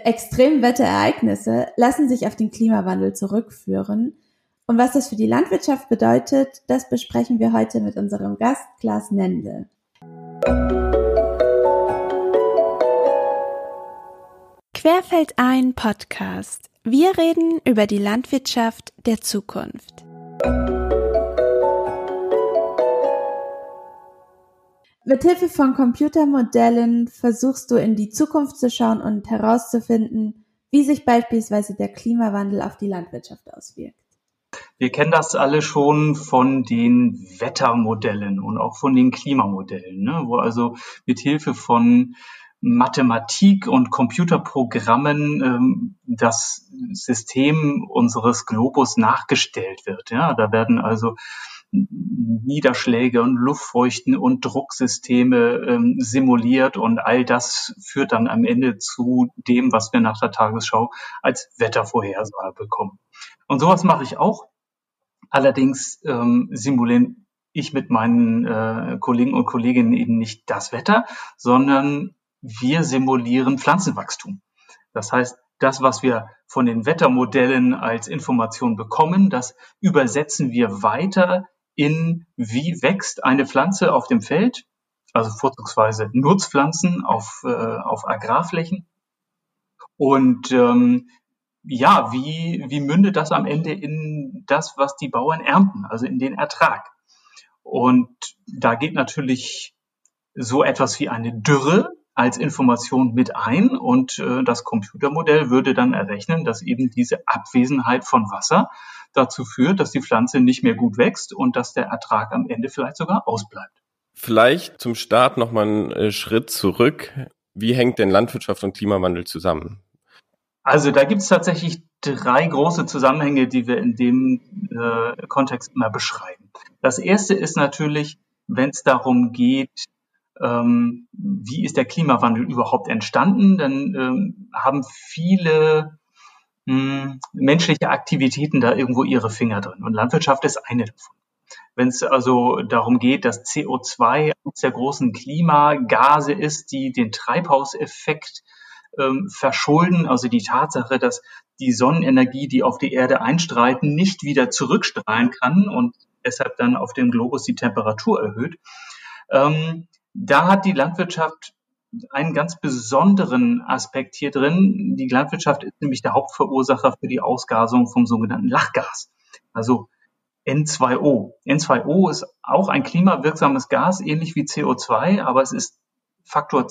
Extremwetterereignisse lassen sich auf den Klimawandel zurückführen. Und was das für die Landwirtschaft bedeutet, das besprechen wir heute mit unserem Gast Klaas Nende. Querfeldein Podcast. Wir reden über die Landwirtschaft der Zukunft. Mithilfe von Computermodellen versuchst du in die Zukunft zu schauen und herauszufinden, wie sich beispielsweise der Klimawandel auf die Landwirtschaft auswirkt. Wir kennen das alle schon von den Wettermodellen und auch von den Klimamodellen, wo also mithilfe von Mathematik und Computerprogrammen das System unseres Globus nachgestellt wird. Ja, da werden also Niederschläge und Luftfeuchten und Drucksysteme simuliert und all das führt dann am Ende zu dem, was wir nach der Tagesschau als Wettervorhersage bekommen. Und sowas mache ich auch. Allerdings simuliere ich mit meinen Kollegen und Kolleginnen eben nicht das Wetter, sondern wir simulieren Pflanzenwachstum. Das heißt, das, was wir von den Wettermodellen als Information bekommen, das übersetzen wir weiter in, wie wächst eine Pflanze auf dem Feld, also vorzugsweise Nutzpflanzen auf Agrarflächen. Und wie mündet das am Ende in das, was die Bauern ernten, also in den Ertrag? Und da geht natürlich so etwas wie eine Dürre als Information mit ein und das Computermodell würde dann errechnen, dass eben diese Abwesenheit von Wasser dazu führt, dass die Pflanze nicht mehr gut wächst und dass der Ertrag am Ende vielleicht sogar ausbleibt. Vielleicht zum Start nochmal einen Schritt zurück. Wie hängt denn Landwirtschaft und Klimawandel zusammen? Also da gibt es tatsächlich 3 große Zusammenhänge, die wir in dem Kontext immer beschreiben. Das erste ist natürlich, wenn es darum geht, wie ist der Klimawandel überhaupt entstanden, dann haben viele menschliche Aktivitäten da irgendwo ihre Finger drin. Und Landwirtschaft ist eine davon. Wenn es also darum geht, dass CO2 eines der großen Klimagase ist, die den Treibhauseffekt verschulden, also die Tatsache, dass die Sonnenenergie, die auf die Erde einstrahlt, nicht wieder zurückstrahlen kann und deshalb dann auf dem Globus die Temperatur erhöht. Da hat die Landwirtschaft einen ganz besonderen Aspekt hier drin. Die Landwirtschaft ist nämlich der Hauptverursacher für die Ausgasung vom sogenannten Lachgas, also N2O. N2O ist auch ein klimawirksames Gas, ähnlich wie CO2, aber es ist Faktor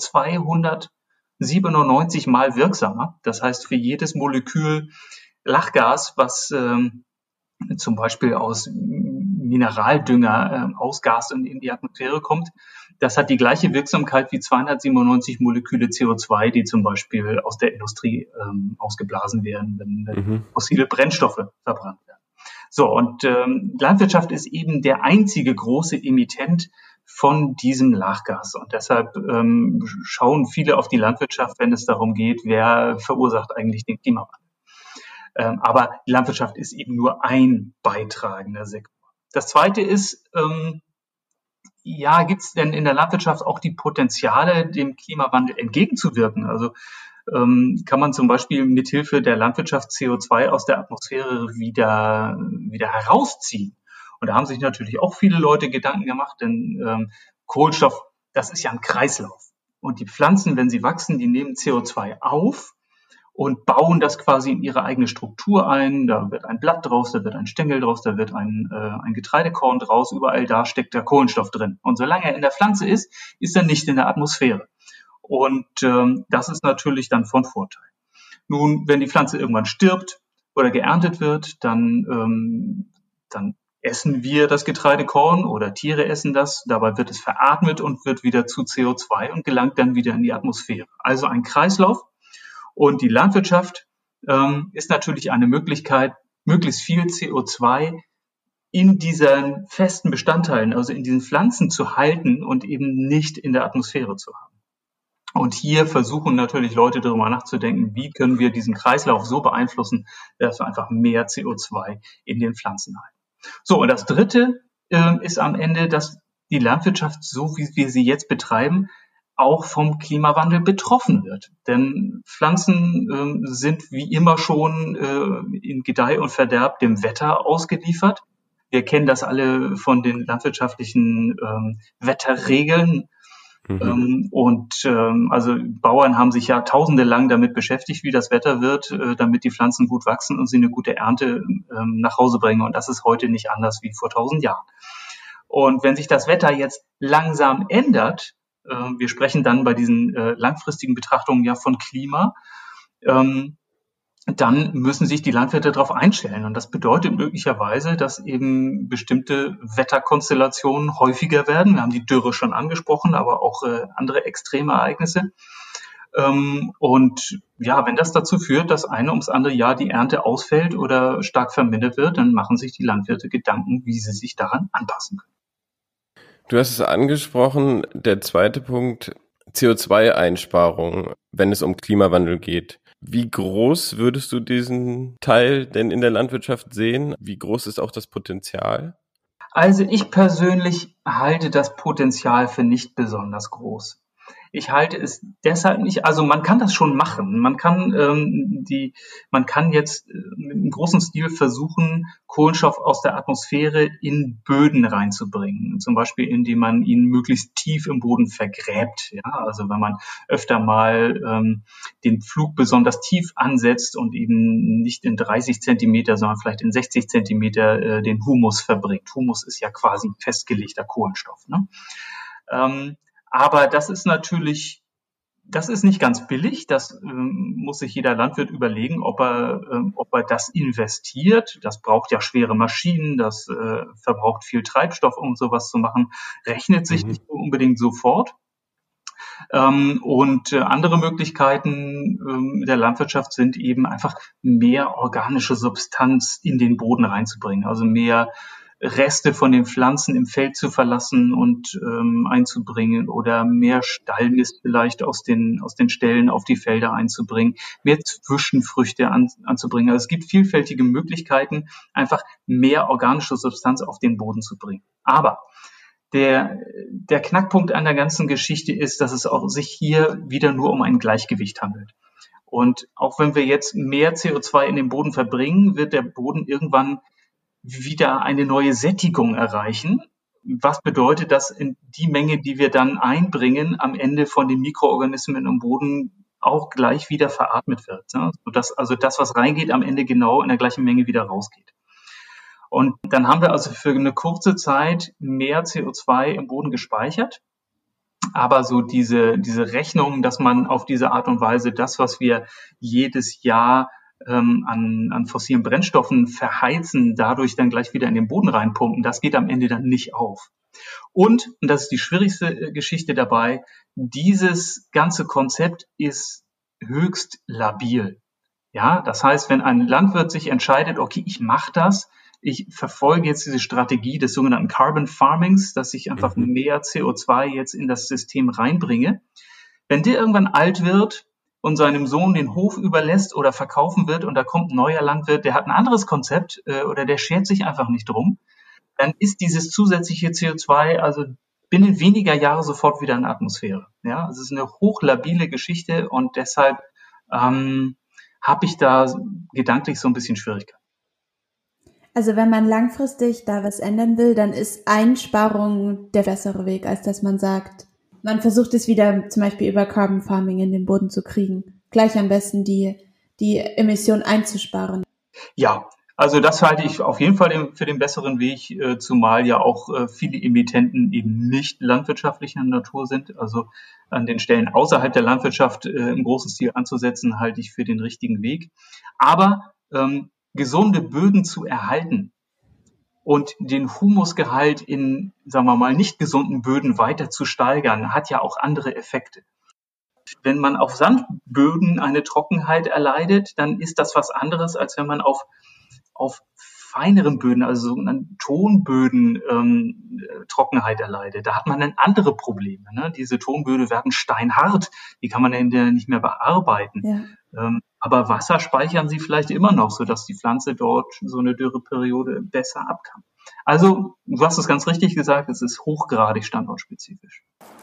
297 mal wirksamer. Das heißt, für jedes Molekül Lachgas, was zum Beispiel aus Mineraldünger ausgast und in die Atmosphäre kommt, das hat die gleiche Wirksamkeit wie 297 Moleküle CO2, die zum Beispiel aus der Industrie ausgeblasen werden, wenn fossile Brennstoffe verbrannt werden. So, und Landwirtschaft ist eben der einzige große Emittent von diesem Lachgas. Und deshalb schauen viele auf die Landwirtschaft, wenn es darum geht, wer verursacht eigentlich den Klimawandel. Aber die Landwirtschaft ist eben nur ein beitragender Sektor. Das Zweite ist, gibt es denn in der Landwirtschaft auch die Potenziale, dem Klimawandel entgegenzuwirken? Also kann man zum Beispiel mithilfe der Landwirtschaft CO2 aus der Atmosphäre wieder herausziehen? Und da haben sich natürlich auch viele Leute Gedanken gemacht, denn Kohlenstoff, das ist ja ein Kreislauf. Und die Pflanzen, wenn sie wachsen, die nehmen CO2 auf und bauen das quasi in ihre eigene Struktur ein. Da wird ein Blatt draus, da wird ein Stängel draus, da wird ein Getreidekorn draus. Überall da steckt der Kohlenstoff drin. Und solange er in der Pflanze ist, ist er nicht in der Atmosphäre. Und das ist natürlich dann von Vorteil. Nun, wenn die Pflanze irgendwann stirbt oder geerntet wird, dann essen wir das Getreidekorn oder Tiere essen das. Dabei wird es veratmet und wird wieder zu CO2 und gelangt dann wieder in die Atmosphäre. Also ein Kreislauf. Und die Landwirtschaft ist natürlich eine Möglichkeit, möglichst viel CO2 in diesen festen Bestandteilen, also in diesen Pflanzen zu halten und eben nicht in der Atmosphäre zu haben. Und hier versuchen natürlich Leute darüber nachzudenken, wie können wir diesen Kreislauf so beeinflussen, dass wir einfach mehr CO2 in den Pflanzen halten. So, und das Dritte ist am Ende, dass die Landwirtschaft, so wie wir sie jetzt betreiben, auch vom Klimawandel betroffen wird. Denn Pflanzen sind wie immer schon in Gedeih und Verderb dem Wetter ausgeliefert. Wir kennen das alle von den landwirtschaftlichen Wetterregeln. Also Bauern haben sich jahrtausende lang damit beschäftigt, wie das Wetter wird, damit die Pflanzen gut wachsen und sie eine gute Ernte nach Hause bringen. Und das ist heute nicht anders wie vor 1000 Jahren. Und wenn sich das Wetter jetzt langsam ändert, wir sprechen dann bei diesen langfristigen Betrachtungen ja von Klima, dann müssen sich die Landwirte darauf einstellen. Und das bedeutet möglicherweise, dass eben bestimmte Wetterkonstellationen häufiger werden. Wir haben die Dürre schon angesprochen, aber auch andere extreme Ereignisse. Und ja, wenn das dazu führt, dass eine ums andere Jahr die Ernte ausfällt oder stark vermindert wird, dann machen sich die Landwirte Gedanken, wie sie sich daran anpassen können. Du hast es angesprochen, der zweite Punkt, CO2-Einsparung, wenn es um Klimawandel geht. Wie groß würdest du diesen Teil denn in der Landwirtschaft sehen? Wie groß ist auch das Potenzial? Also ich persönlich halte das Potenzial für nicht besonders groß. Ich halte es deshalb nicht, also man kann das schon machen. Man kann jetzt mit einem großen Stil versuchen, Kohlenstoff aus der Atmosphäre in Böden reinzubringen. Zum Beispiel, indem man ihn möglichst tief im Boden vergräbt. Ja, also wenn man öfter mal den Pflug besonders tief ansetzt und eben nicht in 30 Zentimeter, sondern vielleicht in 60 Zentimeter den Humus verbringt. Humus ist ja quasi festgelegter Kohlenstoff, ne? Aber das ist nicht ganz billig. Das muss sich jeder Landwirt überlegen, ob er das investiert. Das braucht ja schwere Maschinen, das verbraucht viel Treibstoff, um sowas zu machen. Rechnet sich nicht unbedingt sofort. Und andere Möglichkeiten der Landwirtschaft sind eben einfach mehr organische Substanz in den Boden reinzubringen, also mehr Reste von den Pflanzen im Feld zu verlassen und einzubringen oder mehr Stallmist vielleicht aus den Ställen auf die Felder einzubringen, mehr Zwischenfrüchte anzubringen. Also es gibt vielfältige Möglichkeiten, einfach mehr organische Substanz auf den Boden zu bringen. Aber der Knackpunkt an der ganzen Geschichte ist, dass es auch sich hier wieder nur um ein Gleichgewicht handelt. Und auch wenn wir jetzt mehr CO2 in den Boden verbringen, wird der Boden irgendwann wieder eine neue Sättigung erreichen. Was bedeutet, dass in die Menge, die wir dann einbringen, am Ende von den Mikroorganismen im Boden auch gleich wieder veratmet wird. Ne? Sodass also das, was reingeht, am Ende genau in der gleichen Menge wieder rausgeht. Und dann haben wir also für eine kurze Zeit mehr CO2 im Boden gespeichert. Aber so diese Rechnung, dass man auf diese Art und Weise das, was wir jedes Jahr an fossilen Brennstoffen verheizen, dadurch dann gleich wieder in den Boden reinpumpen, das geht am Ende dann nicht auf. Und das ist die schwierigste Geschichte dabei, dieses ganze Konzept ist höchst labil. Ja, das heißt, wenn ein Landwirt sich entscheidet, okay, ich mache das, ich verfolge jetzt diese Strategie des sogenannten Carbon Farmings, dass ich einfach mehr CO2 jetzt in das System reinbringe. Wenn der irgendwann alt wird und seinem Sohn den Hof überlässt oder verkaufen wird und da kommt ein neuer Landwirt, der hat ein anderes Konzept oder der schert sich einfach nicht drum, dann ist dieses zusätzliche CO2 also binnen weniger Jahre sofort wieder in der Atmosphäre. Ja, es ist eine hochlabile Geschichte und deshalb habe ich da gedanklich so ein bisschen Schwierigkeiten. Also wenn man langfristig da was ändern will, dann ist Einsparung der bessere Weg, als dass man sagt, man versucht es wieder zum Beispiel über Carbon Farming in den Boden zu kriegen. Gleich am besten die Emission einzusparen. Ja, also das halte ich auf jeden Fall für den besseren Weg, zumal ja auch viele Emittenten eben nicht landwirtschaftlicher Natur sind. Also an den Stellen außerhalb der Landwirtschaft im großen Stil anzusetzen, halte ich für den richtigen Weg. Aber gesunde Böden zu erhalten und den Humusgehalt in, sagen wir mal, nicht gesunden Böden weiter zu steigern, hat ja auch andere Effekte. Wenn man auf Sandböden eine Trockenheit erleidet, dann ist das was anderes, als wenn man auf feineren Böden, also sogenannten Tonböden, Trockenheit erleidet. Da hat man dann andere Probleme. Ne? Diese Tonböden werden steinhart, die kann man hinterher nicht mehr bearbeiten. Ja. Aber Wasser speichern sie vielleicht immer noch, sodass die Pflanze dort so eine Dürreperiode besser ab kann. Also, du hast es ganz richtig gesagt, es ist hochgradig standortspezifisch.